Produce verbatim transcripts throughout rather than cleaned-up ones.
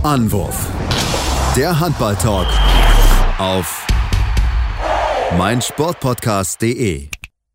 Anwurf. Der Handball-Talk auf meinsportpodcast punkt de.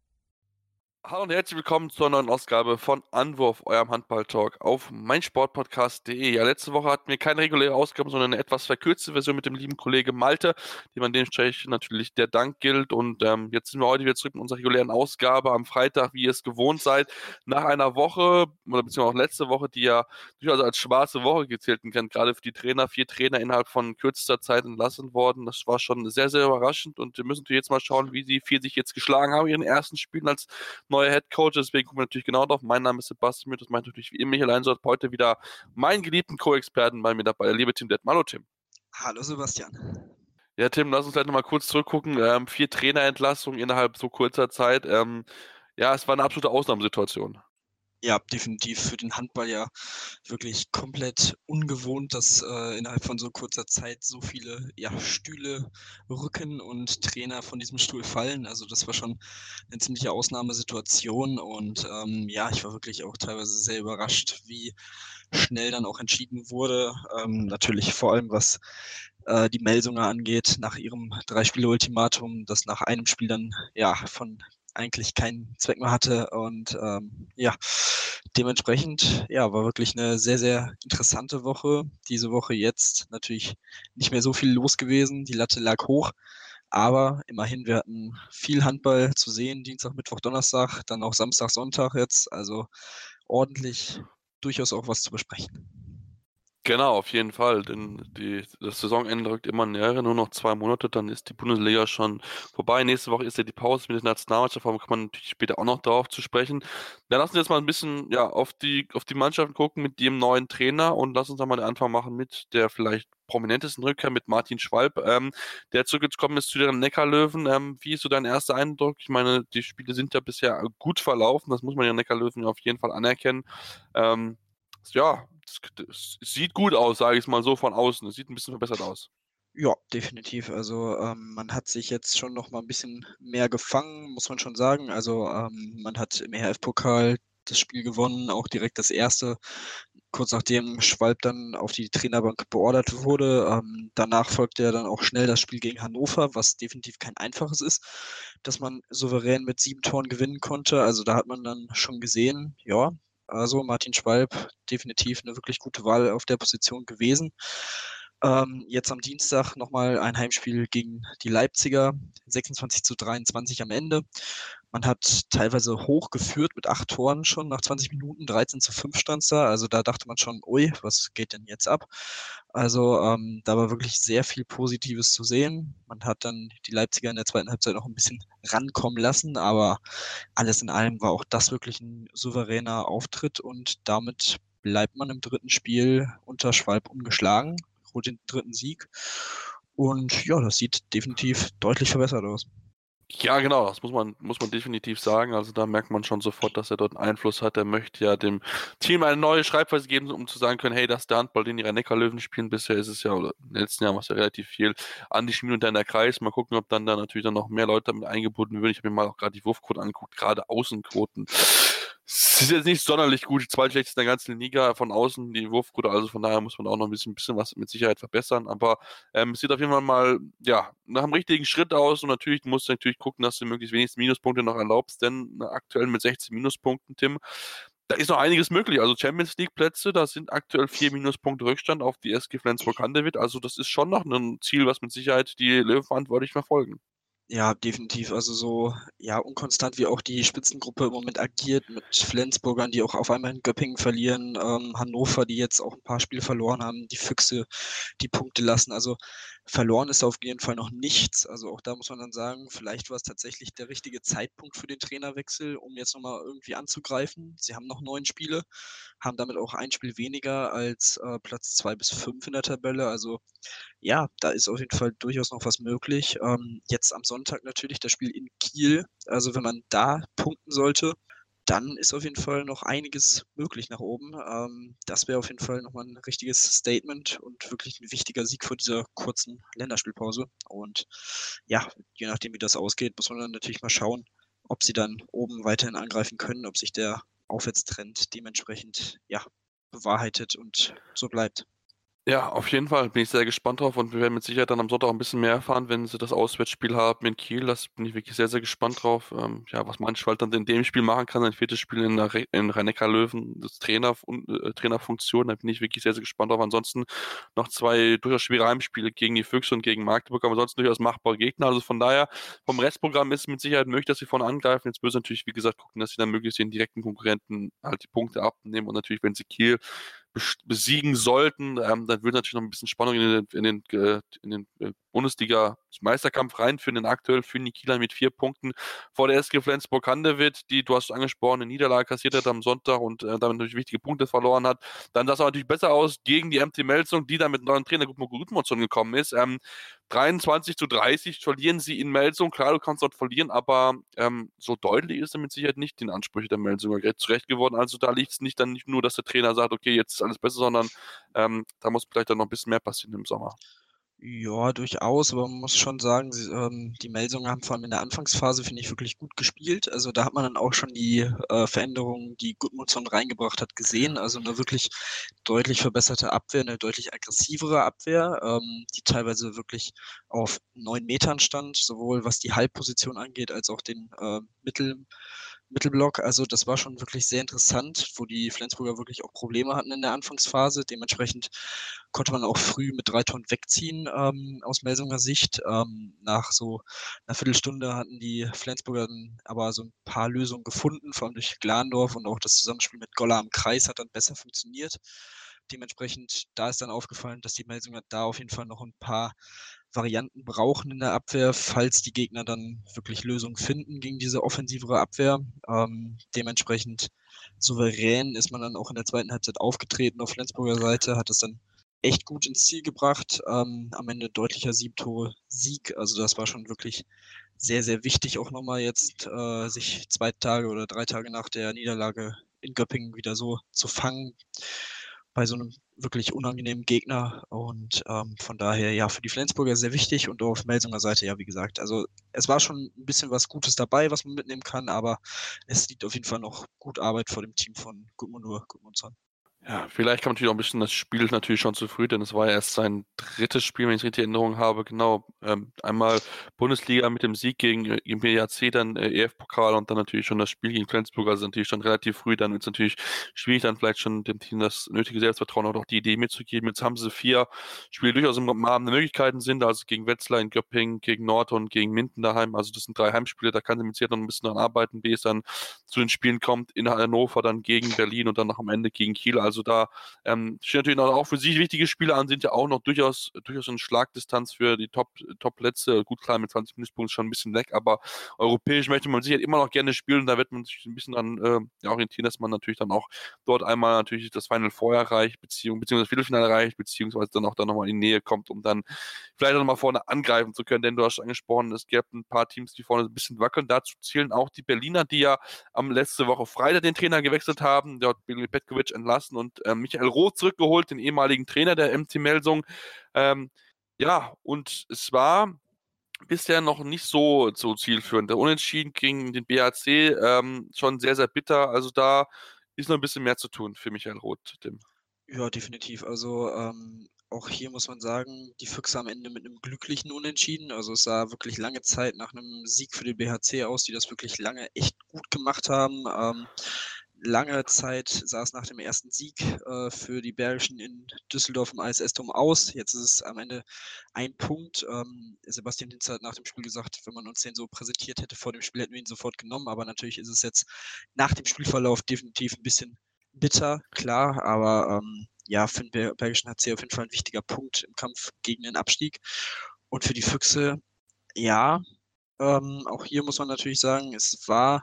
Hallo und herzlich willkommen zur neuen Ausgabe von Anwurf, eurem Handball-Talk auf meinsportpodcast punkt de. Ja, letzte Woche hatten wir keine reguläre Ausgabe, sondern eine etwas verkürzte Version mit dem lieben Kollege Malte, dem an dementsprechend natürlich der Dank gilt. Und ähm, jetzt sind wir heute wieder zurück in unserer regulären Ausgabe am Freitag, wie ihr es gewohnt seid. Nach einer Woche, oder beziehungsweise auch letzte Woche, die ja durchaus als schwarze Woche gezählt kann, gerade für die Trainer, vier Trainer innerhalb von kürzester Zeit entlassen worden. Das war schon sehr, sehr überraschend und wir müssen natürlich jetzt mal schauen, wie die vier sich jetzt geschlagen haben in ihren ersten Spielen als neuer Head Coach, deswegen gucken wir natürlich genau drauf. Mein Name ist Sebastian Müth, das meint natürlich wie immer Michael Einsort. Heute wieder meinen geliebten Co-Experten bei mir dabei, der liebe Tim Detmer. Hallo Tim. Hallo Sebastian. Ja Tim, lass uns gleich nochmal kurz zurückgucken. Ähm, vier Trainerentlassungen innerhalb so kurzer Zeit. Ähm, ja, es war eine absolute Ausnahmesituation. Ja, definitiv für den Handball ja wirklich komplett ungewohnt, dass äh, innerhalb von so kurzer Zeit so viele ja, Stühle rücken und Trainer von diesem Stuhl fallen. Also das war schon eine ziemliche Ausnahmesituation und ähm, ja, ich war wirklich auch teilweise sehr überrascht, wie schnell dann auch entschieden wurde. Ähm, natürlich vor allem, was äh, die Melsunger angeht, nach ihrem Drei-Spiele-Ultimatum, das nach einem Spiel dann ja von eigentlich keinen Zweck mehr hatte und ähm, ja, dementsprechend ja, war wirklich eine sehr, sehr interessante Woche. Diese Woche jetzt natürlich nicht mehr so viel los gewesen, die Latte lag hoch, aber immerhin, wir hatten viel Handball zu sehen, Dienstag, Mittwoch, Donnerstag, dann auch Samstag, Sonntag jetzt, also ordentlich, durchaus auch was zu besprechen. Genau, auf jeden Fall, denn die, das Saisonende rückt immer näher, nur noch zwei Monate, dann ist die Bundesliga schon vorbei. Nächste Woche ist ja die Pause mit der Nationalmannschaft, da kommt man natürlich später auch noch darauf zu sprechen. Dann lassen wir jetzt mal ein bisschen ja, auf die, auf die Mannschaften gucken mit dem neuen Trainer und lass uns dann mal den Anfang machen mit der vielleicht prominentesten Rückkehr mit Martin Schwalb, ähm, der zurückgekommen ist zu den Neckarlöwen. Ähm, wie ist so dein erster Eindruck? Ich meine, die Spiele sind ja bisher gut verlaufen, das muss man ja Neckarlöwen auf jeden Fall anerkennen. Ähm, ja, es sieht gut aus, sage ich es mal so von außen. Es sieht ein bisschen verbessert aus. Ja, definitiv. Also, ähm, man hat sich jetzt schon noch mal ein bisschen mehr gefangen, muss man schon sagen. Also, ähm, man hat im E H F-Pokal das Spiel gewonnen, auch direkt das erste, kurz nachdem Schwalb dann auf die Trainerbank beordert wurde. Ähm, danach folgte ja dann auch schnell das Spiel gegen Hannover, was definitiv kein einfaches ist, dass man souverän mit sieben Toren gewinnen konnte. Also, da hat man dann schon gesehen, ja, also Martin Schwalb definitiv eine wirklich gute Wahl auf der Position gewesen. Ähm, jetzt am Dienstag nochmal ein Heimspiel gegen die Leipziger, sechsundzwanzig zu dreiundzwanzig am Ende. Man hat teilweise hoch geführt mit acht Toren schon nach zwanzig Minuten, dreizehn zu fünf stand es da. Also da dachte man schon, ui, was geht denn jetzt ab? Also ähm, da war wirklich sehr viel Positives zu sehen. Man hat dann die Leipziger in der zweiten Halbzeit noch ein bisschen rankommen lassen, aber alles in allem war auch das wirklich ein souveräner Auftritt und damit bleibt man im dritten Spiel unter Schwalb ungeschlagen, holt den dritten Sieg und ja, das sieht definitiv deutlich verbessert aus. Ja, genau, das muss man, muss man definitiv sagen. Also da merkt man schon sofort, dass er dort einen Einfluss hat. Er möchte ja dem Team eine neue Schreibweise geben, um zu sagen können, hey, das ist der Handball, den die Neckarlöwen spielen. Bisher ist es ja, oder in den letzten Jahren war es ja relativ viel an die Schmiede und in der Kreis. Mal gucken, ob dann da natürlich dann noch mehr Leute damit eingebunden werden. Ich habe mir mal auch gerade die Wurfquoten angeguckt, gerade Außenquoten. Es ist jetzt nicht sonderlich gut, die zweitschlechteste in der ganzen Liga von außen, die Wurfquote, also von daher muss man auch noch ein bisschen, bisschen was mit Sicherheit verbessern, aber ähm, es sieht auf jeden Fall mal, ja, nach einem richtigen Schritt aus und natürlich musst du natürlich gucken, dass du möglichst wenigstens Minuspunkte noch erlaubst, denn na, aktuell mit sechzehn Minuspunkten, Tim, da ist noch einiges möglich, also Champions League Plätze, da sind aktuell vier Minuspunkte Rückstand auf die S G Flensburg-Handewitt, also das ist schon noch ein Ziel, was mit Sicherheit die Löwen verantwortlich verfolgen. Ja, definitiv. Also so, ja, unkonstant wie auch die Spitzengruppe im Moment agiert mit Flensburgern, die auch auf einmal in Göppingen verlieren, ähm, Hannover, die jetzt auch ein paar Spiele verloren haben, die Füchse, die Punkte lassen. Also verloren ist auf jeden Fall noch nichts. Also auch da muss man dann sagen, vielleicht war es tatsächlich der richtige Zeitpunkt für den Trainerwechsel, um jetzt nochmal irgendwie anzugreifen. Sie haben noch neun Spiele, haben damit auch ein Spiel weniger als äh, Platz zwei bis fünf in der Tabelle. Also ja, da ist auf jeden Fall durchaus noch was möglich. Ähm, jetzt am Sonntag natürlich das Spiel in Kiel. Also wenn man da punkten sollte, dann ist auf jeden Fall noch einiges möglich nach oben. Ähm, das wäre auf jeden Fall nochmal ein richtiges Statement und wirklich ein wichtiger Sieg vor dieser kurzen Länderspielpause. Und ja, je nachdem, wie das ausgeht, muss man dann natürlich mal schauen, ob sie dann oben weiterhin angreifen können, ob sich der Aufwärtstrend dementsprechend ja, bewahrheitet und so bleibt. Ja, auf jeden Fall bin ich sehr gespannt drauf und wir werden mit Sicherheit dann am Sonntag auch ein bisschen mehr erfahren, wenn sie das Auswärtsspiel haben in Kiel. Das bin ich wirklich sehr, sehr gespannt drauf. Ähm, ja, was Mannswald dann in dem Spiel machen kann, ein viertes Spiel in, der Re in Rhein-Neckar-Löwen, das Trainer äh, Trainerfunktion, da bin ich wirklich sehr, sehr gespannt drauf. Ansonsten noch zwei durchaus schwere Heimspiele gegen die Füchse und gegen Magdeburg, aber ansonsten durchaus machbare Gegner. Also von daher, vom Restprogramm ist es mit Sicherheit möglich, dass sie vorne angreifen. Jetzt müssen sie natürlich, wie gesagt, gucken, dass sie dann möglichst den direkten Konkurrenten halt die Punkte abnehmen und natürlich, wenn sie Kiel besiegen sollten, ähm, dann wird natürlich noch ein bisschen Spannung in den, in den, äh, in den äh, Bundesliga-Meisterkampf reinführen. Denn aktuell führen die Kieler mit vier Punkten vor der S G Flensburg-Handewitt, die, du hast angesprochen, eine Niederlage kassiert hat am Sonntag und äh, damit natürlich wichtige Punkte verloren hat. Dann sah es aber natürlich besser aus gegen die M T Melsung, die dann mit neuen Trainer Gudmundsson gekommen ist. Ähm, dreiundzwanzig zu dreißig verlieren sie in Melsung. Klar, du kannst dort verlieren, aber ähm, so deutlich ist er mit Sicherheit nicht den Ansprüchen der Melsunger zurecht geworden. Also da liegt es nicht dann nicht nur, dass der Trainer sagt, okay, jetzt ist alles besser, sondern ähm, da muss vielleicht dann noch ein bisschen mehr passieren im Sommer. Ja, durchaus, aber man muss schon sagen, sie, ähm, die Melsungen haben vor allem in der Anfangsphase, finde ich, wirklich gut gespielt. Also da hat man dann auch schon die äh, Veränderungen, die Gudmundsson reingebracht hat, gesehen. Also eine wirklich deutlich verbesserte Abwehr, eine deutlich aggressivere Abwehr, ähm, die teilweise wirklich auf neun Metern stand, sowohl was die Halbposition angeht, als auch den äh, Mittel, Mittelblock. Also das war schon wirklich sehr interessant, wo die Flensburger wirklich auch Probleme hatten in der Anfangsphase. Dementsprechend konnte man auch früh mit drei Toren wegziehen ähm, aus Melsunger Sicht. Ähm, nach so einer Viertelstunde hatten die Flensburger dann aber so ein paar Lösungen gefunden, vor allem durch Glandorf, und auch das Zusammenspiel mit Goller am Kreis hat dann besser funktioniert. Dementsprechend, da ist dann aufgefallen, dass die Melsunger da auf jeden Fall noch ein paar Varianten brauchen in der Abwehr, falls die Gegner dann wirklich Lösungen finden gegen diese offensivere Abwehr. Ähm, dementsprechend souverän ist man dann auch in der zweiten Halbzeit aufgetreten auf Flensburger Seite, hat es dann echt gut ins Ziel gebracht. Ähm, am Ende deutlicher sieben Tore Sieg. Also das war schon wirklich sehr, sehr wichtig, auch nochmal jetzt äh, sich zwei Tage oder drei Tage nach der Niederlage in Göppingen wieder so zu fangen bei so einem wirklich unangenehmen Gegner. Und ähm, von daher, ja, für die Flensburger sehr wichtig und auf Melsunger Seite, ja, wie gesagt. Also es war schon ein bisschen was Gutes dabei, was man mitnehmen kann, aber es liegt auf jeden Fall noch gut Arbeit vor dem Team von Gudmundur Gudmundsson. Ja, vielleicht kam natürlich auch ein bisschen das Spiel natürlich schon zu früh, denn es war ja erst sein drittes Spiel, wenn ich es richtig in Erinnerung habe. Genau, ähm, einmal Bundesliga mit dem Sieg gegen, äh, gegen B H C, dann äh, E F-Pokal und dann natürlich schon das Spiel gegen Flensburg. Also natürlich schon relativ früh. Dann wird es natürlich schwierig, dann vielleicht schon dem Team das nötige Selbstvertrauen oder auch die Idee mitzugeben. Jetzt haben sie vier Spiele durchaus im Rahmen der Möglichkeiten sind, also gegen Wetzlar in Göppingen, gegen Nordhorn, gegen Minden daheim. Also das sind drei Heimspiele, da kann sie mit Sicherheit noch ein bisschen dran arbeiten, wie es dann zu den Spielen kommt. In Hannover dann gegen Berlin und dann noch am Ende gegen Kiel. Also da ähm, stehen natürlich auch für sich wichtige Spiele an, sind ja auch noch durchaus, durchaus in Schlagdistanz für die Top, Top-Plätze. Gut, klar, mit zwanzig Minuspunkten schon ein bisschen weg, aber europäisch möchte man sicher immer noch gerne spielen. Da wird man sich ein bisschen dann äh, ja, orientieren, dass man natürlich dann auch dort einmal natürlich das Final Four erreicht, beziehungsweise beziehungsweise das Viertelfinale erreicht, beziehungsweise dann auch dann nochmal in die Nähe kommt, um dann vielleicht auch nochmal vorne angreifen zu können. Denn du hast angesprochen, es gibt ein paar Teams, die vorne ein bisschen wackeln. Dazu zählen auch die Berliner, die ja am letzte Woche Freitag den Trainer gewechselt haben. Der hat Billy Petkovic entlassen und äh, Michael Roth zurückgeholt, den ehemaligen Trainer der M T Melsung. Ähm, ja, und es war bisher noch nicht so, so zielführend. Der Unentschieden gegen den B H C ähm, schon sehr, sehr bitter. Also da ist noch ein bisschen mehr zu tun für Michael Roth, Tim. Ja, definitiv. Also ähm, auch hier muss man sagen, die Füchse am Ende mit einem glücklichen Unentschieden. Also es sah wirklich lange Zeit nach einem Sieg für den B H C aus, die das wirklich lange echt gut gemacht haben. Ähm, lange Zeit sah es nach dem ersten Sieg äh, für die Bergischen in Düsseldorf im I S S-Turm aus. Jetzt ist es am Ende ein Punkt. Ähm, Sebastian Hinz hat nach dem Spiel gesagt, wenn man uns den so präsentiert hätte vor dem Spiel, hätten wir ihn sofort genommen. Aber natürlich ist es jetzt nach dem Spielverlauf definitiv ein bisschen bitter, klar, aber ähm, ja, für den Bergischen H C auf jeden Fall ein wichtiger Punkt im Kampf gegen den Abstieg. Und für die Füchse, ja, ähm, auch hier muss man natürlich sagen, es war,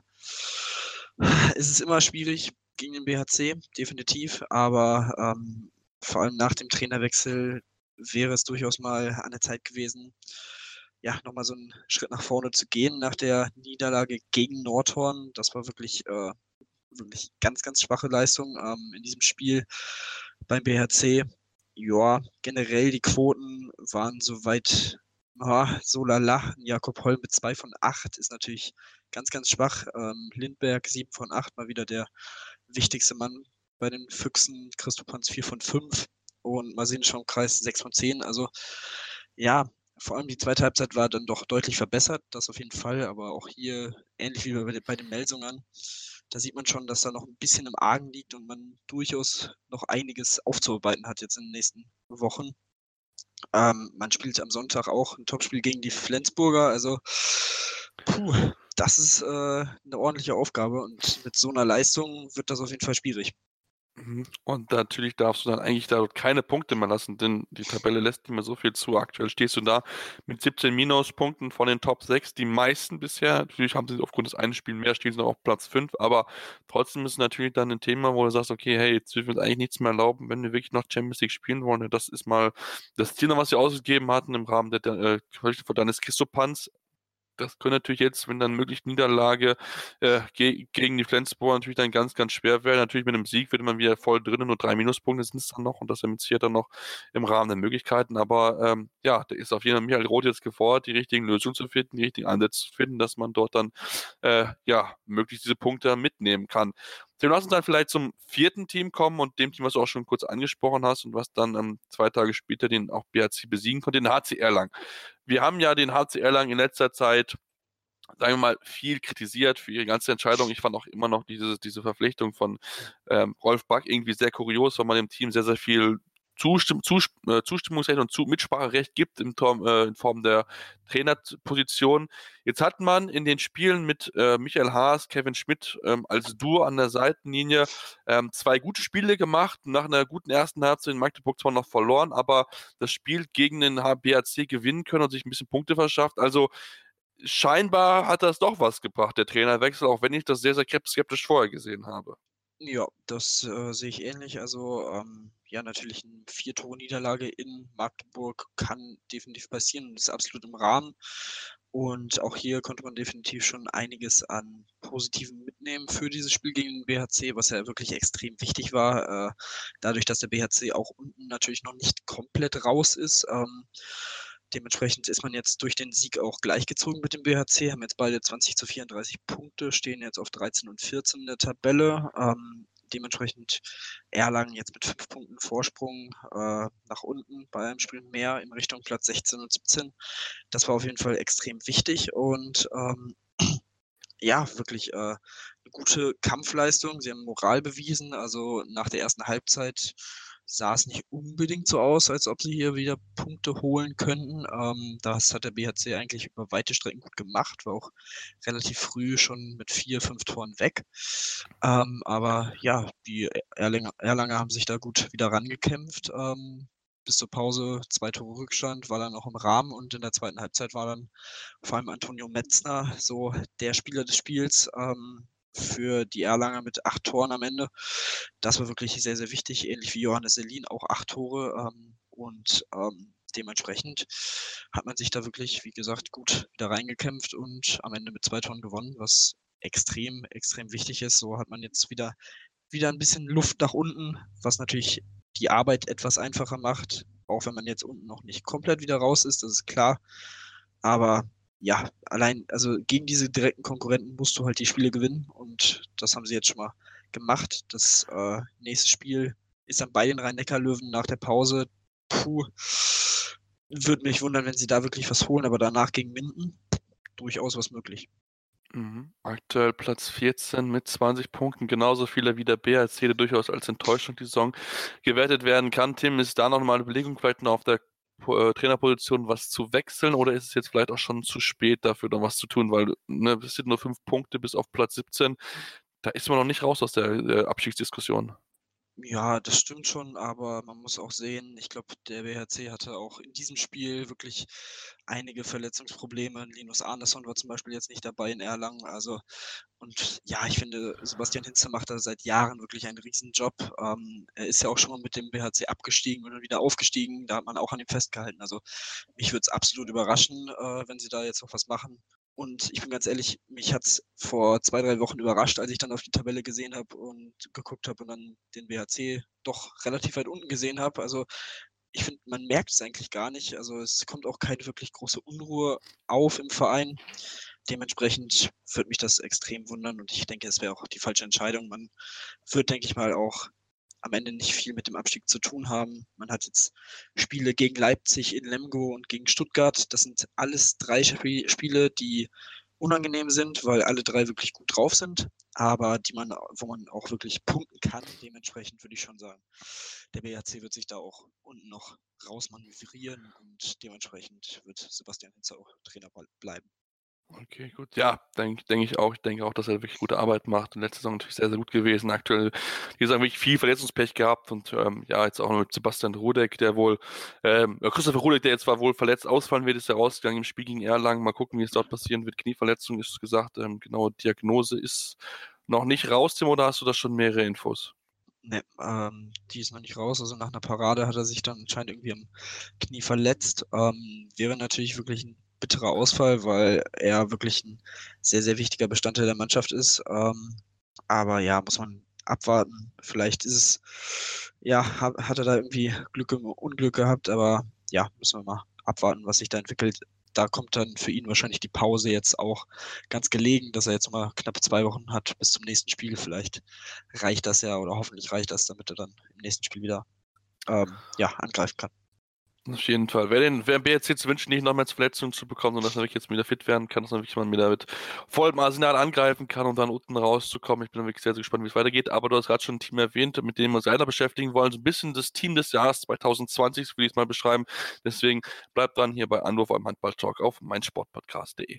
es ist immer schwierig gegen den B H C, definitiv, aber ähm, vor allem nach dem Trainerwechsel wäre es durchaus mal an der Zeit gewesen, ja, nochmal so einen Schritt nach vorne zu gehen nach der Niederlage gegen Nordhorn. Das war wirklich äh, wirklich ganz, ganz schwache Leistung ähm, in diesem Spiel beim B H C. Ja, generell die Quoten waren soweit ja, so lala. Jakob Holm mit zwei von acht ist natürlich ganz, ganz schwach. Ähm, Lindberg sieben von acht, mal wieder der wichtigste Mann bei den Füchsen. Christoph Hans vier von fünf. und Marcinich vom Kreis sechs von zehn. Also ja, vor allem die zweite Halbzeit war dann doch deutlich verbessert, das auf jeden Fall, aber auch hier, ähnlich wie bei, den- bei den Melsungern, da sieht man schon, dass da noch ein bisschen im Argen liegt und man durchaus noch einiges aufzuarbeiten hat jetzt in den nächsten Wochen. Ähm, man spielt am Sonntag auch ein Topspiel gegen die Flensburger, also puh, das ist äh, eine ordentliche Aufgabe und mit so einer Leistung wird das auf jeden Fall schwierig. Mhm. Und natürlich darfst du dann eigentlich da keine Punkte mehr lassen, denn die Tabelle lässt nicht mehr so viel zu. Aktuell stehst du da mit siebzehn Minuspunkten von den Top sechs, die meisten bisher. Natürlich haben sie aufgrund des einen Spiels mehr, stehen sie noch auf Platz fünf, aber trotzdem ist es natürlich dann ein Thema, wo du sagst, okay, hey, jetzt dürfen wir uns eigentlich nichts mehr erlauben, wenn wir wirklich noch Champions League spielen wollen. Ja, das ist mal das Ziel, was sie ausgegeben hatten im Rahmen der äh, deines Christopans. Das könnte natürlich jetzt, wenn dann möglich Niederlage äh, ge gegen die Flensburger natürlich dann ganz, ganz schwer werden. Natürlich mit einem Sieg wird man wieder voll drin, nur drei Minuspunkte sind es dann noch und das impliziert dann noch im Rahmen der Möglichkeiten. Aber ähm, ja, da ist auf jeden Fall Michael Roth jetzt gefordert, die richtigen Lösungen zu finden, die richtigen Ansätze zu finden, dass man dort dann äh, ja möglichst diese Punkte mitnehmen kann. Dann lass uns dann vielleicht zum vierten Team kommen und dem Team, was du auch schon kurz angesprochen hast und was dann ähm, zwei Tage später den auch B H C besiegen konnte, den H C Erlangen. Wir haben ja den H C Erlangen in letzter Zeit, sagen wir mal, viel kritisiert für ihre ganze Entscheidung. Ich fand auch immer noch diese, diese Verpflichtung von ähm, Rolf Back irgendwie sehr kurios, weil man dem Team sehr, sehr viel Zustimm Zus äh, Zustimmungsrecht und Zu Mitspracherecht gibt in, Form, äh, in Form der Trainerposition. Jetzt hat man in den Spielen mit äh, Michael Haas, Kevin Schmidt ähm, als Duo an der Seitenlinie ähm, zwei gute Spiele gemacht. Nach einer guten ersten Halbzeit in Magdeburg zwar noch verloren, aber das Spiel gegen den B H C gewinnen können und sich ein bisschen Punkte verschafft. Also scheinbar hat das doch was gebracht, der Trainerwechsel, auch wenn ich das sehr, sehr skeptisch vorher gesehen habe. Ja, das äh, sehe ich ähnlich. Also ähm, ja, natürlich eine Vier-Tore-Niederlage in Magdeburg kann definitiv passieren und ist absolut im Rahmen. Und auch hier konnte man definitiv schon einiges an Positiven mitnehmen für dieses Spiel gegen den B H C, was ja wirklich extrem wichtig war. Äh, dadurch, dass der B H C auch unten natürlich noch nicht komplett raus ist. Ähm, dementsprechend ist man jetzt durch den Sieg auch gleichgezogen mit dem B H C, haben jetzt beide zwanzig zu vierunddreißig Punkte, stehen jetzt auf dreizehn und vierzehn in der Tabelle. Ähm, dementsprechend Erlangen jetzt mit fünf Punkten Vorsprung äh, nach unten bei einem Spiel mehr in Richtung Platz sechzehn und siebzehn. Das war auf jeden Fall extrem wichtig und ähm, ja, wirklich äh, eine gute Kampfleistung. Sie haben Moral bewiesen. Also nach der ersten Halbzeit sah es nicht unbedingt so aus, als ob sie hier wieder Punkte holen könnten. Ähm, das hat der B H C eigentlich über weite Strecken gut gemacht, war auch relativ früh schon mit vier, fünf Toren weg. Ähm, aber ja, die Erlanger, Erlanger haben sich da gut wieder rangekämpft. Ähm, bis zur Pause zwei Tore Rückstand, war dann auch im Rahmen und in der zweiten Halbzeit war dann vor allem Antonio Metzner so der Spieler des Spiels ähm, für die Erlanger mit acht Toren am Ende. Das war wirklich sehr, sehr wichtig, ähnlich wie Johannes Selin, auch acht Tore ähm, und ähm, dementsprechend hat man sich da wirklich, wie gesagt, gut wieder reingekämpft und am Ende mit zwei Toren gewonnen, was extrem, extrem wichtig ist. So hat man jetzt wieder, wieder ein bisschen Luft nach unten, was natürlich die Arbeit etwas einfacher macht, auch wenn man jetzt unten noch nicht komplett wieder raus ist, das ist klar. Aber ja, allein, also gegen diese direkten Konkurrenten musst du halt die Spiele gewinnen und das haben sie jetzt schon mal gemacht. Das äh, nächste Spiel ist dann bei den Rhein-Neckar-Löwen nach der Pause. Puh, würde mich wundern, wenn sie da wirklich was holen, aber danach gegen Minden durchaus was möglich. Mhm. Aktuell Platz vierzehn mit zwanzig Punkten, genauso viele wie der B H C, der durchaus als Enttäuschung die Saison gewertet werden kann. Tim, ist da noch mal eine Überlegung, vielleicht noch auf der äh, Trainerposition was zu wechseln oder ist es jetzt vielleicht auch schon zu spät dafür, noch was zu tun, weil ne, es sind nur fünf Punkte bis auf Platz siebzehn, da ist man noch nicht raus aus der äh, Abstiegsdiskussion. Ja, das stimmt schon, aber man muss auch sehen, ich glaube, der B H C hatte auch in diesem Spiel wirklich einige Verletzungsprobleme. Linus Arneson war zum Beispiel jetzt nicht dabei in Erlangen. Also, und ja, ich finde, Sebastian Hinze macht da seit Jahren wirklich einen Riesenjob. Ähm, er ist ja auch schon mal mit dem B H C abgestiegen und wieder aufgestiegen. Da hat man auch an ihm festgehalten. Also, mich würde es absolut überraschen, äh, wenn sie da jetzt noch was machen. Und ich bin ganz ehrlich, mich hat es vor zwei, drei Wochen überrascht, als ich dann auf die Tabelle gesehen habe und geguckt habe und dann den B H C doch relativ weit unten gesehen habe. Also ich finde, man merkt es eigentlich gar nicht. Also es kommt auch keine wirklich große Unruhe auf im Verein. Dementsprechend würde mich das extrem wundern und ich denke, es wäre auch die falsche Entscheidung. Man wird, denke ich mal, auch am Ende nicht viel mit dem Abstieg zu tun haben. Man hat jetzt Spiele gegen Leipzig in Lemgo und gegen Stuttgart. Das sind alles drei Sp- Spiele, die unangenehm sind, weil alle drei wirklich gut drauf sind, aber die man, wo man auch wirklich punkten kann. Dementsprechend würde ich schon sagen, der B H C wird sich da auch unten noch rausmanövrieren und dementsprechend wird Sebastian Hinze auch Trainer bleiben. Okay, gut. Ja, denke denk ich auch. Ich denke auch, dass er wirklich gute Arbeit macht. Und letzte Saison natürlich sehr, sehr gut gewesen. Aktuell, wie gesagt, wirklich viel Verletzungspech gehabt. Und ähm, ja, jetzt auch noch mit Sebastian Rudek, der wohl, ähm, ja, Christopher Rudek, der jetzt zwar wohl verletzt ausfallen wird, ist ja rausgegangen im Spiel gegen Erlangen. Mal gucken, wie es dort passieren wird. Knieverletzung ist gesagt. Ähm, genau, Diagnose ist noch nicht raus, Tim, oder hast du da schon mehrere Infos? Ne, ähm, die ist noch nicht raus. Also nach einer Parade hat er sich dann anscheinend irgendwie am Knie verletzt. Ähm, wäre natürlich wirklich ein bitterer Ausfall, weil er wirklich ein sehr, sehr wichtiger Bestandteil der Mannschaft ist. Ähm, aber ja, muss man abwarten. Vielleicht ist es, ja, hat, hat er da irgendwie Glück im Unglück gehabt, aber ja, müssen wir mal abwarten, was sich da entwickelt. Da kommt dann für ihn wahrscheinlich die Pause jetzt auch ganz gelegen, dass er jetzt mal knapp zwei Wochen hat bis zum nächsten Spiel. Vielleicht reicht das ja oder hoffentlich reicht das, damit er dann im nächsten Spiel wieder ähm, ja, angreifen kann. Auf jeden Fall. Wer den, wer B R C zu wünschen, nicht noch mehr Verletzungen zu bekommen, sondern dass er wirklich jetzt wieder fit werden kann, dass er wirklich mal wieder mit vollem Arsenal angreifen kann und dann unten rauszukommen. Ich bin wirklich sehr, sehr gespannt, wie es weitergeht. Aber du hast gerade schon ein Team erwähnt, mit dem wir uns weiter beschäftigen wollen. So ein bisschen das Team des Jahres zwanzig zwanzig, so will ich es mal beschreiben. Deswegen bleibt dran hier bei Anruf am Handball-Talk auf meinsportpodcast punkt de.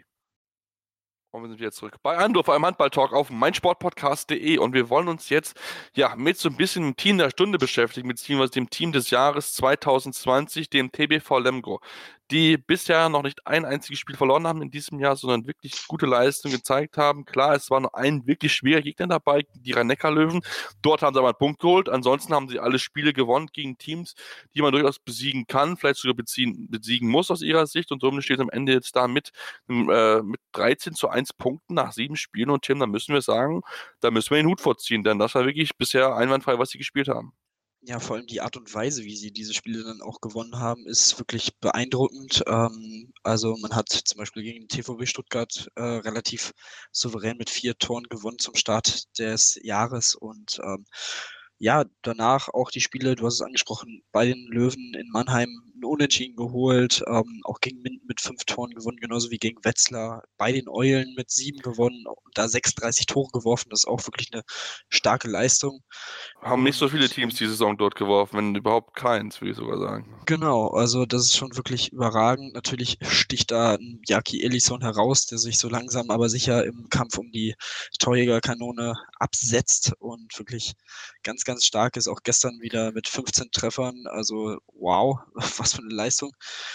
Und wir sind wieder zurück bei Andorf einem Handball-Talk auf meinsportpodcast punkt de und wir wollen uns jetzt ja mit so ein bisschen dem Team der Stunde beschäftigen, beziehungsweise dem Team des Jahres zwanzig zwanzig, dem T B V Lemgo, die bisher noch nicht ein einziges Spiel verloren haben in diesem Jahr, sondern wirklich gute Leistung gezeigt haben. Klar, es war nur ein wirklich schwerer Gegner dabei, die Rhein-Neckar-Löwen. Dort haben sie aber einen Punkt geholt. Ansonsten haben sie alle Spiele gewonnen gegen Teams, die man durchaus besiegen kann, vielleicht sogar beziehen, besiegen muss aus ihrer Sicht. Und somit steht es am Ende jetzt da mit, äh, mit dreizehn zu eins Punkten nach sieben Spielen. Und Tim, da müssen wir sagen, da müssen wir den Hut vorziehen, denn das war wirklich bisher einwandfrei, was sie gespielt haben. Ja, vor allem die Art und Weise, wie sie diese Spiele dann auch gewonnen haben, ist wirklich beeindruckend. Ähm, also man hat zum Beispiel gegen den T V B Stuttgart äh, relativ souverän mit vier Toren gewonnen zum Start des Jahres und ähm, ja, danach auch die Spiele, du hast es angesprochen, bei den Löwen in Mannheim ein Unentschieden geholt, ähm, auch gegen Minden mit fünf Toren gewonnen, genauso wie gegen Wetzlar, bei den Eulen mit sieben gewonnen und da sechsunddreißig Tore geworfen, das ist auch wirklich eine starke Leistung. Haben nicht so viele Teams die Saison dort geworfen, wenn überhaupt keins, würde ich sogar sagen. Genau, also das ist schon wirklich überragend. Natürlich sticht da ein Jaki Elisson heraus, der sich so langsam aber sicher im Kampf um die Torjägerkanone absetzt und wirklich ganz, ganz stark ist. Auch gestern wieder mit fünfzehn Treffern. Also wow, was für eine Leistung.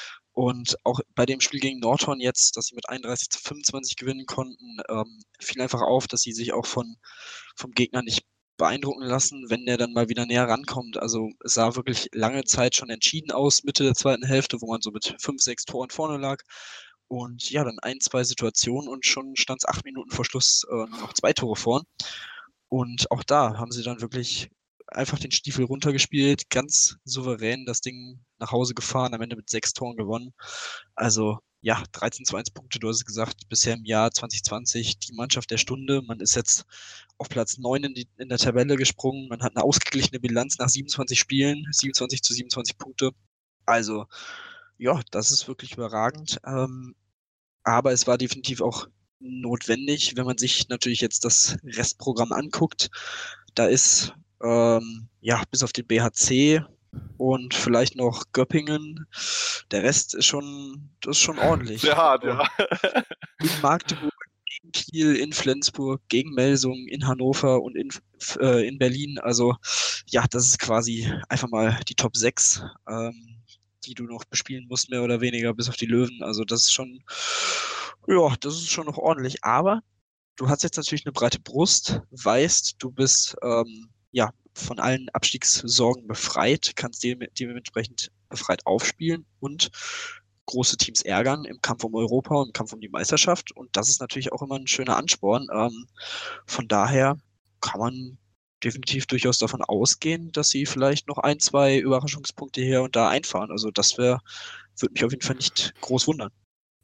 Und auch bei dem Spiel gegen Nordhorn jetzt, dass sie mit einunddreißig zu fünfundzwanzig gewinnen konnten, ähm, fiel einfach auf, dass sie sich auch von, vom Gegner nicht beeindrucken lassen, wenn der dann mal wieder näher rankommt. Also es sah wirklich lange Zeit schon entschieden aus, Mitte der zweiten Hälfte, wo man so mit fünf, sechs Toren vorne lag. Und ja, dann ein, zwei Situationen und schon stand es acht Minuten vor Schluss äh, nur noch zwei Tore vorn. Und auch da haben sie dann wirklich einfach den Stiefel runtergespielt, ganz souverän das Ding nach Hause gefahren, am Ende mit sechs Toren gewonnen. Also ja, dreizehn zu eins Punkte, du hast es gesagt, bisher im Jahr zwanzig zwanzig die Mannschaft der Stunde. Man ist jetzt auf Platz neun in, die, in der Tabelle gesprungen. Man hat eine ausgeglichene Bilanz nach siebenundzwanzig Spielen, siebenundzwanzig zu siebenundzwanzig Punkte. Also ja, das ist wirklich überragend. Ähm, aber es war definitiv auch notwendig, wenn man sich natürlich jetzt das Restprogramm anguckt. Da ist ähm, ja bis auf den B H C und vielleicht noch Göppingen. Der Rest ist schon, das ist schon ordentlich. Sehr hart, also, ja. In Magdeburg, gegen Kiel, in Flensburg, gegen Melsungen, in Hannover und in, äh, in Berlin. Also ja, das ist quasi einfach mal die Top sechs, ähm, die du noch bespielen musst, mehr oder weniger, bis auf die Löwen. Also das ist schon, ja, das ist schon noch ordentlich. Aber du hast jetzt natürlich eine breite Brust, weißt, du bist ähm, ja von allen Abstiegssorgen befreit, kannst dem, dementsprechend befreit aufspielen und große Teams ärgern im Kampf um Europa und im Kampf um die Meisterschaft. Und das ist natürlich auch immer ein schöner Ansporn. Ähm, von daher kann man definitiv durchaus davon ausgehen, dass sie vielleicht noch ein, zwei Überraschungspunkte hier und da einfahren. Also das wäre, würde mich auf jeden Fall nicht groß wundern.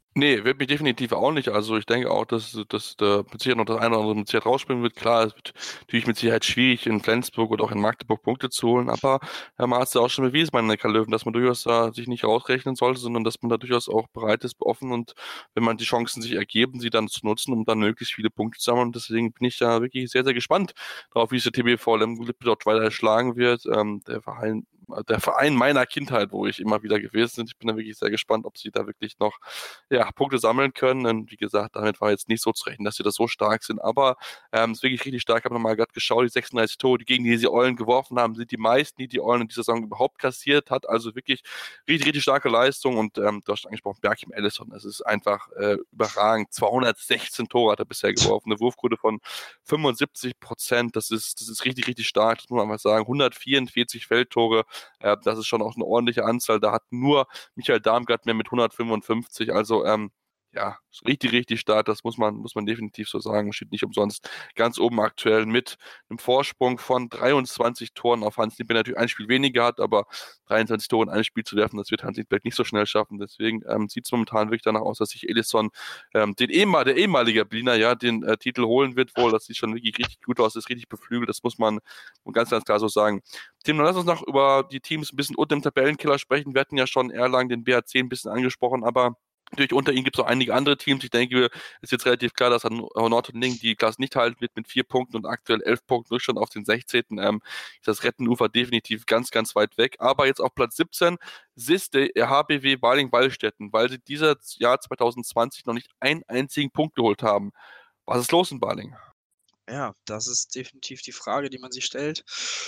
Nee, wird mich definitiv auch nicht. Also ich denke auch, dass, dass der mit Sicherheit noch das eine oder andere mit Sicherheit rausspringen wird. Klar, es wird natürlich mit Sicherheit schwierig, in Flensburg oder auch in Magdeburg Punkte zu holen, aber Herr Maas hat ja auch schon bewiesen bei den Neckarlöwen, dass man durchaus da sich nicht rausrechnen sollte, sondern dass man da durchaus auch bereit ist, offen und wenn man die Chancen sich ergeben, sie dann zu nutzen, um dann möglichst viele Punkte zu sammeln. Und deswegen bin ich da wirklich sehr, sehr gespannt darauf, wie es der T B V Lemgo dort weiter schlagen wird. Ähm, der Verein der Verein meiner Kindheit, wo ich immer wieder gewesen bin. Ich bin da wirklich sehr gespannt, ob sie da wirklich noch ja, Punkte sammeln können. Und wie gesagt, damit war jetzt nicht so zu rechnen, dass sie da so stark sind. Aber ähm, es ist wirklich richtig stark. Ich habe nochmal gerade geschaut, die sechsunddreißig Tore, die gegen die sie Eulen geworfen haben, sind die meisten, die die Eulen in dieser Saison überhaupt kassiert hat. Also wirklich richtig, richtig starke Leistung. Und ähm, du hast angesprochen, Berkim Ellison, das ist einfach äh, überragend. zweihundertsechzehn Tore hat er bisher geworfen. Eine Wurfquote von fünfundsiebzig Prozent. Das ist, das ist richtig, richtig stark. Das muss man einfach sagen. hundertvierundvierzig Feldtore. Äh, das ist schon auch eine ordentliche Anzahl. Da hat nur Michael Darmgard mehr mit hundertfünfundfünfzig. Also ähm, ja, richtig, richtig stark. Das muss man, muss man definitiv so sagen. Steht nicht umsonst ganz oben aktuell mit einem Vorsprung von dreiundzwanzig Toren auf Hans Lindberg. Natürlich ein Spiel weniger hat, aber dreiundzwanzig Tore in ein Spiel zu werfen, das wird Hans Lindberg nicht so schnell schaffen. Deswegen ähm, sieht es momentan wirklich danach aus, dass sich Ellison, ähm, den ehemal, der ehemalige Berliner, ja, den äh, Titel holen wird wohl. Das sieht schon wirklich richtig gut aus, ist richtig beflügelt. Das muss man ganz, ganz klar so sagen. Tim, dann lass uns noch über die Teams ein bisschen unter dem Tabellenkiller sprechen. Wir hatten ja schon Erlangen, den B H C ein bisschen angesprochen, aber natürlich unter ihnen gibt es auch einige andere Teams. Ich denke, es ist jetzt relativ klar, dass Nordhorn-Ling die Klasse nicht halten wird mit vier Punkten und aktuell elf Punkten Rückstand auf den sechzehnten Ähm, ist das Rettenufer definitiv ganz, ganz weit weg. Aber jetzt auf Platz siebzehn Siste H B W Baling-Wallstätten, weil sie dieses Jahr zwanzig zwanzig noch nicht einen einzigen Punkt geholt haben. Was ist los in Baling? Ja, das ist definitiv die Frage, die man sich stellt.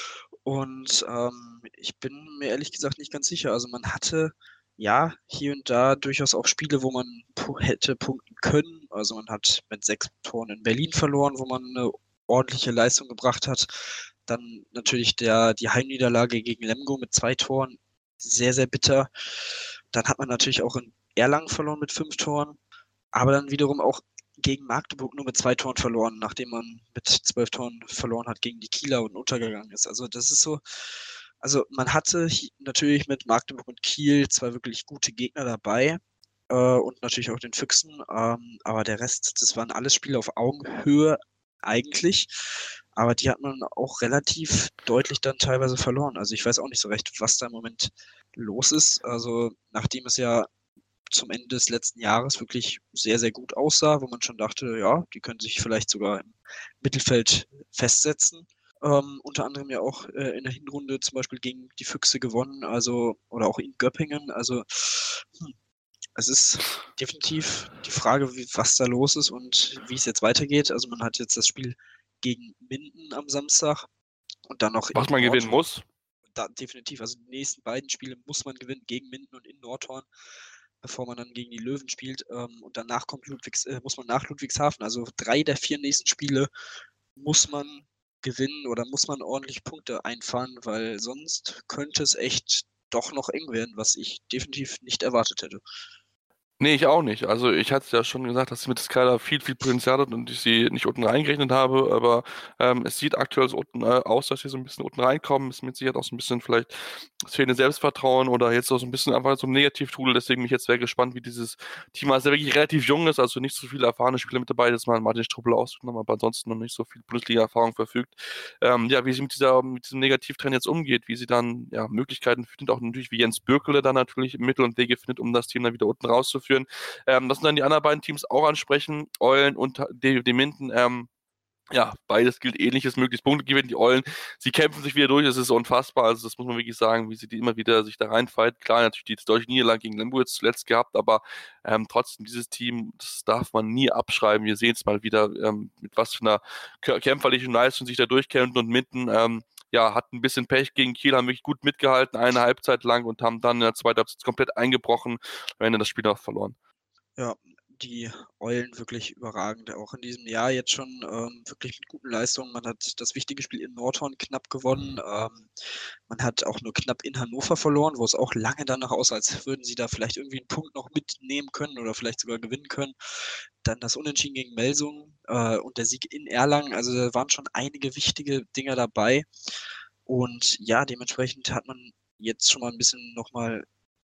Und ähm, ich bin mir ehrlich gesagt nicht ganz sicher. Also man hatte ja hier und da durchaus auch Spiele, wo man pu hätte punkten können. Also man hat mit sechs Toren in Berlin verloren, wo man eine ordentliche Leistung gebracht hat. Dann natürlich der, die Heimniederlage gegen Lemgo mit zwei Toren, sehr, sehr bitter. Dann hat man natürlich auch in Erlangen verloren mit fünf Toren, aber dann wiederum auch gegen Magdeburg nur mit zwei Toren verloren, nachdem man mit zwölf Toren verloren hat gegen die Kieler und untergegangen ist. Also das ist so, also man hatte natürlich mit Magdeburg und Kiel zwei wirklich gute Gegner dabei äh, und natürlich auch den Füchsen, ähm, aber der Rest, das waren alles Spiele auf Augenhöhe eigentlich, aber die hat man auch relativ deutlich dann teilweise verloren. Also ich weiß auch nicht so recht, was da im Moment los ist. Also nachdem es ja zum Ende des letzten Jahres wirklich sehr, sehr gut aussah, wo man schon dachte, ja, die können sich vielleicht sogar im Mittelfeld festsetzen. Ähm, unter anderem ja auch äh, in der Hinrunde zum Beispiel gegen die Füchse gewonnen, also oder auch in Göppingen. Also hm, es ist definitiv die Frage, wie, was da los ist und wie es jetzt weitergeht. Also man hat jetzt das Spiel gegen Minden am Samstag und dann noch in Was man gewinnen Nordhorn. muss? Da, definitiv, also die nächsten beiden Spiele muss man gewinnen, gegen Minden und in Nordhorn, bevor man dann gegen die Löwen spielt. Ähm, und danach kommt Ludwigs, äh, muss man nach Ludwigshafen. Also drei der vier nächsten Spiele muss man gewinnen oder muss man ordentlich Punkte einfahren, weil sonst könnte es echt doch noch eng werden, was ich definitiv nicht erwartet hätte. Nee, ich auch nicht. Also ich hatte ja schon gesagt, dass sie mit Skylar viel, viel Potenzial hat und ich sie nicht unten reingerechnet habe, aber ähm, es sieht aktuell so unten äh, aus, dass sie so ein bisschen unten reinkommen. Ist mit Sicherheit auch so ein bisschen vielleicht das fehlende Selbstvertrauen oder jetzt auch so ein bisschen einfach so ein Negativtrudel. Deswegen bin ich jetzt sehr gespannt, wie dieses Team, was ja wirklich relativ jung ist, also nicht so viele erfahrene Spieler mit dabei, dass man Martin Struppel ausgenommen, aber ansonsten noch nicht so viel Bundesliga-Erfahrung verfügt. Ähm, ja, wie sie mit dieser, mit diesem Negativtrend jetzt umgeht, wie sie dann ja Möglichkeiten findet, auch natürlich wie Jens Bürkele dann natürlich Mittel und Wege findet, um das Team dann wieder unten rauszuführen. Ähm, das sind dann die anderen beiden Teams auch ansprechen, Eulen und die, die Minden. Ähm, ja, beides gilt ähnliches, möglichst Punkte gewinnen. Die Eulen, sie kämpfen sich wieder durch, es ist unfassbar, also das muss man wirklich sagen, wie sie die immer wieder sich da reinfighten. Klar, natürlich die deutsche Niederlage gegen Lemgo jetzt zuletzt gehabt, aber ähm, trotzdem, dieses Team, das darf man nie abschreiben. Wir sehen es mal wieder, ähm, mit was für einer kämpferlichen Leistung sich da durchkämpfen und Minden, ähm, ja, hat ein bisschen Pech gegen Kiel, haben wirklich gut mitgehalten, eine Halbzeit lang und haben dann in der zweiten Halbzeit komplett eingebrochen, am Ende das Spiel auch verloren. Ja, die Eulen wirklich überragend. Auch in diesem Jahr jetzt schon ähm, wirklich mit guten Leistungen. Man hat das wichtige Spiel in Nordhorn knapp gewonnen. Ähm, man hat auch nur knapp in Hannover verloren, wo es auch lange danach aussah, als würden sie da vielleicht irgendwie einen Punkt noch mitnehmen können oder vielleicht sogar gewinnen können. Dann das Unentschieden gegen Melsungen äh, und der Sieg in Erlangen. Also da waren schon einige wichtige Dinger dabei. Und ja, dementsprechend hat man jetzt schon mal ein bisschen nochmal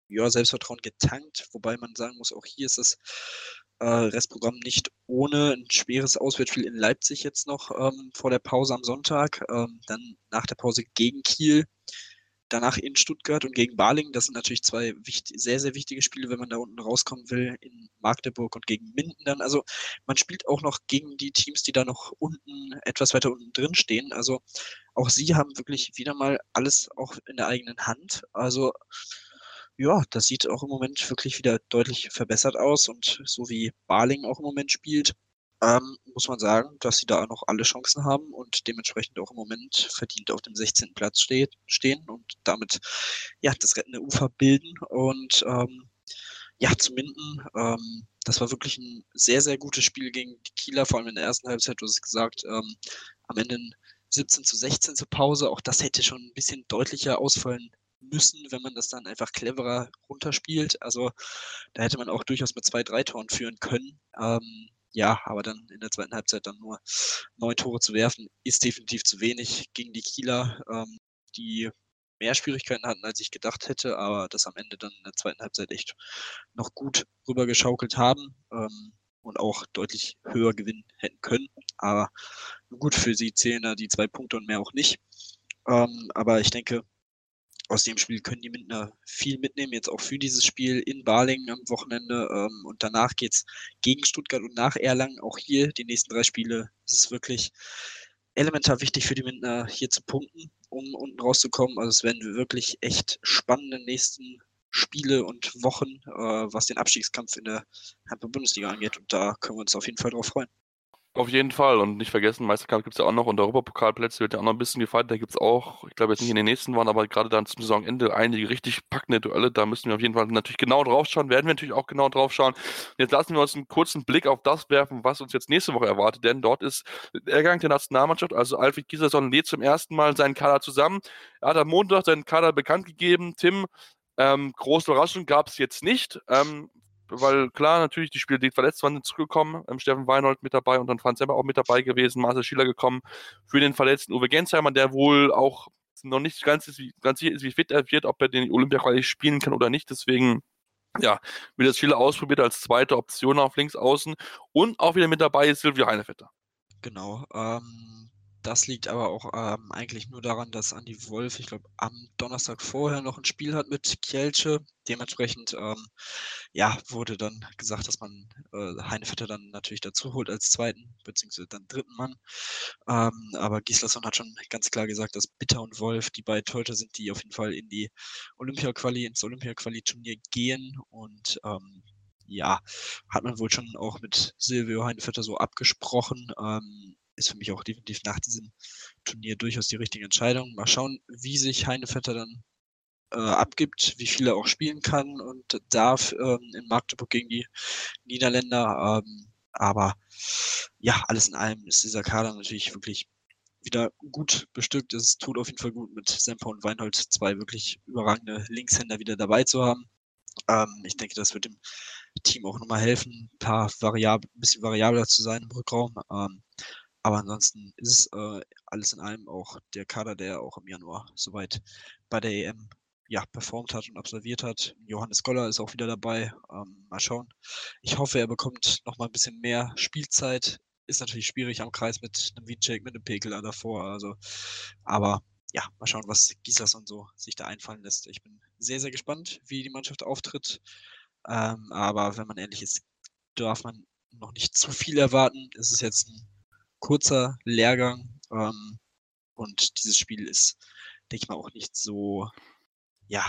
ja, Selbstvertrauen getankt, wobei man sagen muss, auch hier ist das äh, Restprogramm nicht ohne ein schweres Auswärtsspiel in Leipzig jetzt noch ähm, vor der Pause am Sonntag, ähm, dann nach der Pause gegen Kiel, danach in Stuttgart und gegen Balingen. Das sind natürlich zwei wichtig, sehr, sehr wichtige Spiele, wenn man da unten rauskommen will, in Magdeburg und gegen Minden dann. Also man spielt auch noch gegen die Teams, die da noch unten, etwas weiter unten drin stehen. Also auch sie haben wirklich wieder mal alles auch in der eigenen Hand. Also ja, das sieht auch im Moment wirklich wieder deutlich verbessert aus und so wie Balingen auch im Moment spielt, ähm, muss man sagen, dass sie da noch alle Chancen haben und dementsprechend auch im Moment verdient auf dem sechzehnten Platz steht, stehen und damit ja das rettende Ufer bilden. Und ähm, ja, zu Minden, ähm, das war wirklich ein sehr, sehr gutes Spiel gegen die Kieler, vor allem in der ersten Halbzeit, du hast es gesagt, ähm, am Ende ein siebzehn zu sechzehn zur Pause. Auch das hätte schon ein bisschen deutlicher ausfallen müssen, wenn man das dann einfach cleverer runterspielt. Also da hätte man auch durchaus mit zwei, drei Toren führen können. Ähm, ja, aber dann in der zweiten Halbzeit dann nur neun Tore zu werfen, ist definitiv zu wenig gegen die Kieler, ähm, die mehr Schwierigkeiten hatten, als ich gedacht hätte, aber das am Ende dann in der zweiten Halbzeit echt noch gut rübergeschaukelt haben ähm, und auch deutlich höher gewinnen hätten können. Aber gut, für sie zählen da die zwei Punkte und mehr auch nicht. Ähm, aber ich denke, aus dem Spiel können die Mindener viel mitnehmen, jetzt auch für dieses Spiel in Balingen am Wochenende. Ähm, und danach geht es gegen Stuttgart und nach Erlangen. Auch hier die nächsten drei Spiele. Es ist wirklich elementar wichtig für die Mindener, hier zu punkten, um unten rauszukommen. Also es werden wirklich echt spannende nächsten Spiele und Wochen, äh, was den Abstiegskampf in der Handball-Bundesliga angeht. Und da können wir uns auf jeden Fall drauf freuen. Auf jeden Fall. Und nicht vergessen, Meisterkampf gibt es ja auch noch und Europapokalplätze wird ja auch noch ein bisschen gefeiert. Da gibt es auch, ich glaube jetzt nicht in den nächsten Wochen, aber gerade dann zum Saisonende einige richtig packende Duelle. Da müssen wir auf jeden Fall natürlich genau drauf schauen. Werden wir natürlich auch genau drauf schauen. Jetzt lassen wir uns einen kurzen Blick auf das werfen, was uns jetzt nächste Woche erwartet. Denn dort ist der Ergang der Nationalmannschaft. Also Alfred Gislason lädt zum ersten Mal seinen Kader zusammen. Er hat am Montag seinen Kader bekannt gegeben. Tim, ähm, große Überraschung gab es jetzt nicht. Ähm, weil klar, natürlich die Spieler, die verletzt waren, sind zurückgekommen. Ähm, Steffen Weinhold mit dabei und dann Franz Semmer auch mit dabei gewesen. Marcel Schiller gekommen für den verletzten Uwe Gensheimer, der wohl auch noch nicht ganz, ist, wie, ganz sicher ist, wie fit er wird, ob er den Olympia-Quali spielen kann oder nicht. Deswegen, ja, wird das Schiller ausprobiert als zweite Option auf links außen. Und auch wieder mit dabei ist Silvio Heinevetter. Genau. Ähm, das liegt aber auch ähm, eigentlich nur daran, dass Andi Wolf, ich glaube, am Donnerstag vorher noch ein Spiel hat mit Kielce. Dementsprechend ähm, ja, wurde dann gesagt, dass man äh, Heinevetter dann natürlich dazu holt als zweiten, beziehungsweise dann dritten Mann. Ähm, aber Gislason hat schon ganz klar gesagt, dass Bitter und Wolf die beiden Torhüter sind, die auf jeden Fall in die Olympia-Quali, ins Olympia-Quali-Turnier gehen. Und ähm, ja, hat man wohl schon auch mit Silvio Heinevetter so abgesprochen. Ähm, ist für mich auch definitiv nach diesem Turnier durchaus die richtige Entscheidung. Mal schauen, wie sich Heinevetter dann äh, abgibt, wie viel er auch spielen kann und darf ähm, in Magdeburg gegen die Niederländer. Ähm, aber ja, alles in allem ist dieser Kader natürlich wirklich wieder gut bestückt. Es tut auf jeden Fall gut, mit Semper und Weinhold zwei wirklich überragende Linkshänder wieder dabei zu haben. Ähm, ich denke, das wird dem Team auch nochmal helfen, ein paar variabel, ein bisschen variabler zu sein im Rückraum. Ähm, aber ansonsten ist es äh, alles in allem auch der Kader, der auch im Januar soweit bei der E M ja, performt hat und absolviert hat. Johannes Goller ist auch wieder dabei. Ähm, mal schauen. Ich hoffe, er bekommt nochmal ein bisschen mehr Spielzeit. Ist natürlich schwierig am Kreis mit einem Wietschek, mit einem Pekeler davor. Also, aber ja, mal schauen, was Gislason so sich da einfallen lässt. Ich bin sehr, sehr gespannt, wie die Mannschaft auftritt. Ähm, aber wenn man ehrlich ist, darf man noch nicht zu viel erwarten. Es ist jetzt ein kurzer Lehrgang ähm, und dieses Spiel ist, denke ich mal, auch nicht so, ja,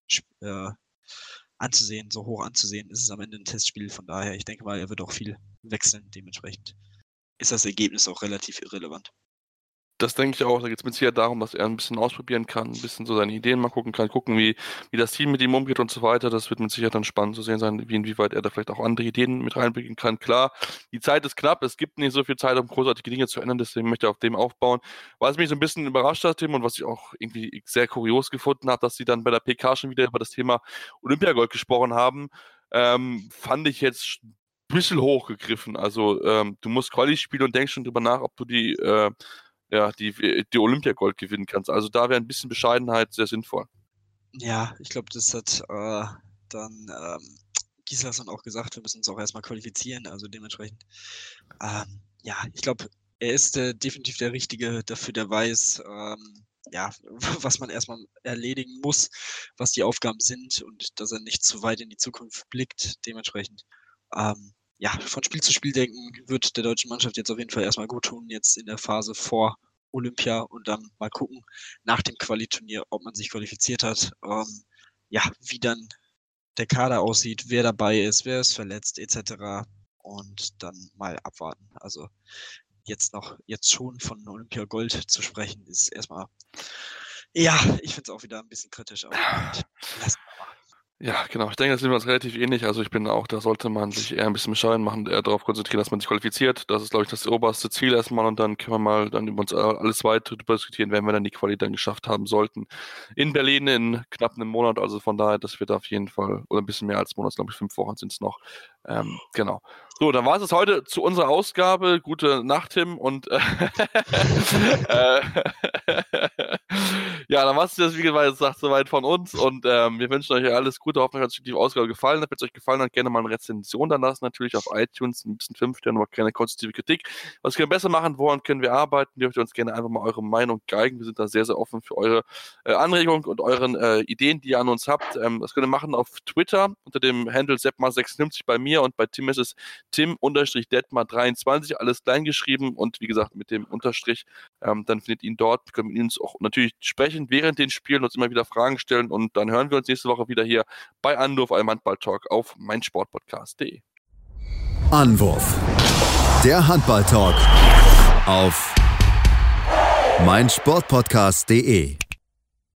äh, anzusehen, so hoch anzusehen. Es ist am Ende ein Testspiel, von daher, ich denke mal, er wird auch viel wechseln. Dementsprechend ist das Ergebnis auch relativ irrelevant. Das denke ich auch. Da geht es mit Sicherheit darum, dass er ein bisschen ausprobieren kann, ein bisschen so seine Ideen mal gucken kann, gucken, wie, wie das Team mit ihm umgeht und so weiter. Das wird mit Sicherheit dann spannend zu sehen sein, wie inwieweit er da vielleicht auch andere Ideen mit reinbringen kann. Klar, die Zeit ist knapp, es gibt nicht so viel Zeit, um großartige Dinge zu ändern, deswegen möchte ich auf dem aufbauen. Was mich so ein bisschen überrascht hat, Tim, und was ich auch irgendwie sehr kurios gefunden habe, dass sie dann bei der P K schon wieder über das Thema Olympiagold gesprochen haben, ähm, fand ich jetzt ein bisschen hochgegriffen. Also ähm, du musst Quali spielen und denkst schon drüber nach, ob du die äh, ja, die, die Olympiagold gewinnen kannst. Also da wäre ein bisschen Bescheidenheit sehr sinnvoll. Ja, ich glaube, das hat äh, dann ähm, Gislason auch gesagt, wir müssen uns auch erstmal qualifizieren, also dementsprechend. Ähm, ja, ich glaube, er ist äh, definitiv der Richtige dafür, der weiß, ähm, ja, was man erstmal erledigen muss, was die Aufgaben sind und dass er nicht zu weit in die Zukunft blickt. Dementsprechend, ähm, ja, von Spiel zu Spiel denken wird der deutschen Mannschaft jetzt auf jeden Fall erstmal gut tun, jetzt in der Phase vor Olympia und dann mal gucken nach dem Quali-Turnier, ob man sich qualifiziert hat, ähm, ja, wie dann der Kader aussieht, wer dabei ist, wer ist verletzt, et cetera. Und dann mal abwarten. Also jetzt noch, jetzt schon von Olympia Gold zu sprechen, ist erstmal, ja, ich finde es auch wieder ein bisschen kritisch, aber lassen wir mal. Ja, genau. Ich denke, das sind wir uns relativ ähnlich. Also ich bin auch, da sollte man sich eher ein bisschen bescheiden machen, eher darauf konzentrieren, dass man sich qualifiziert. Das ist, glaube ich, das oberste Ziel erstmal und dann können wir mal dann über uns alles weiter diskutieren, wenn wir dann die Quali dann geschafft haben sollten. In Berlin in knapp einem Monat, also von daher, das wird auf jeden Fall, oder ein bisschen mehr als einen Monat, glaube ich, fünf Wochen sind es noch. Ähm, genau. So, dann war es heute zu unserer Ausgabe. Gute Nacht, Tim. Und äh, ja, dann war es das, wie gesagt, soweit von uns. Und ähm, wir wünschen euch alles Gute. Hoffen, euch hat die Ausgabe gefallen hat. Wenn es euch gefallen hat, gerne mal eine Rezension dann lassen. Natürlich auf iTunes, ein bisschen fünf Sterne, aber keine konstruktive Kritik. Was können wir besser machen wollen, können wir arbeiten. Dürft ihr uns gerne einfach mal eure Meinung geigen. Wir sind da sehr, sehr offen für eure äh, Anregungen und euren äh, Ideen, die ihr an uns habt. Ähm, das könnt ihr machen auf Twitter unter dem Handle seppmar sechsundfünfzig bei mir und bei Tim ist es Tim-Detmar dreiundzwanzig, alles klein geschrieben und wie gesagt mit dem Unterstrich. Ähm, dann findet ihr ihn dort, können wir uns auch natürlich sprechen während den Spielen, uns immer wieder Fragen stellen und dann hören wir uns nächste Woche wieder hier bei Anwurf, einem Handball-Talk auf meinsportpodcast punkt de. Anwurf, der Handball-Talk auf meinsportpodcast punkt de.